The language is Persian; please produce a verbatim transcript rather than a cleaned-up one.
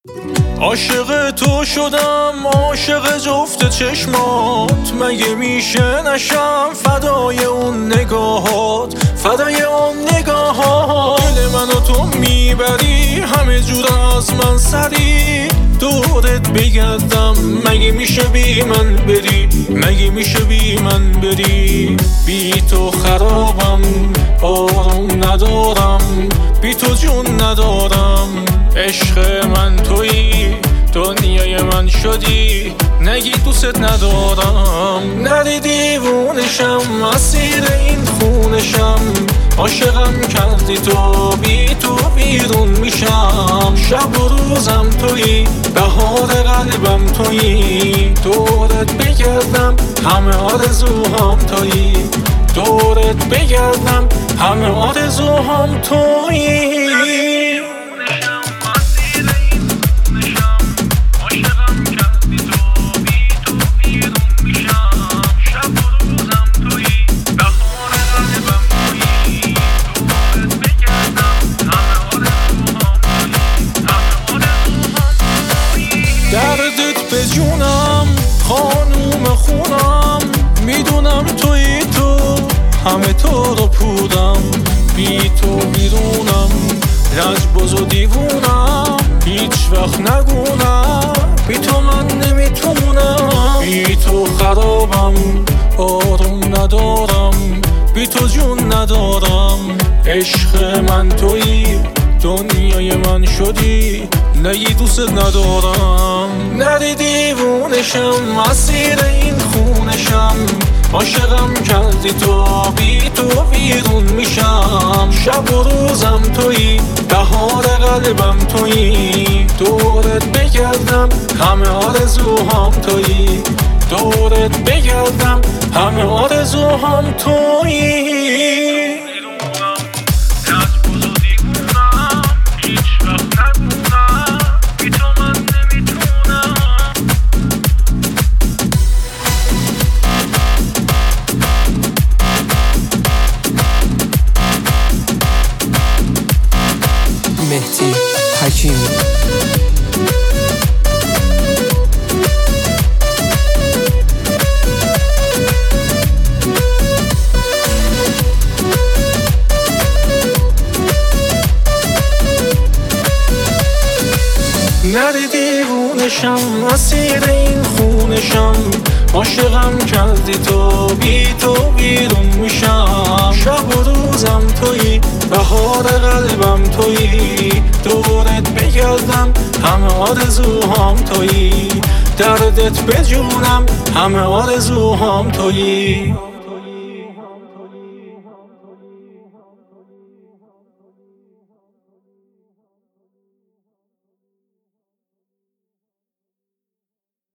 عاشق تو شدم، عاشق جفت چشمات، مگه میشه نشم فدای اون نگاهات، فدای اون نگاهات. دل منو تو میبری همه جور از من سری، دورت بگردم مگه میشه بی من بری، مگه میشه بی من بری. بی تو خرابم، آروم ندارم، بی تو جون ندارم. عشق من تویی، دنیای من شدی، نگی دوست ندارم. نری دیوونشم، اسیر این خونشم، عاشقم کردی تو، بی تو بیرون میشم. شب و روزم تویی، بهار قلبم تویی، دورت بگردم همه آرزوهام تویی، دورت بگردم همه آرزوهام تویی. دردت به جونم، خانوم خونم، میدونم توی تو، همه تو رو پودم. بی تو بیرونم، لجباز و دیوونم، هیچ وقت نگونم بی تو من نمیتونم. بی تو خرابم، آروم ندارم، بی تو جون ندارم. عشق من تویی، دنیای من شدی، نگی دوست ندارم. نری دیوونشم، اسیر این خونشم، عاشقم کردی تو، بی تو بیرون میشم. شب و روزم تویی، بهار قلبم تویی، دورت بگردم همه آرزوهام تویی، دورت بگردم همه آرزوهام تویی. مهدی حکیمی. نری دیوونشم، اسیر این خونشم، عاشقم کردی تو، بی تو بیرون میشم. شب و روزم تویی، بهار قلبم تویی، دورت بگردم همه آرزوهام تویی، دردت به جونم همه آرزوهام تویی.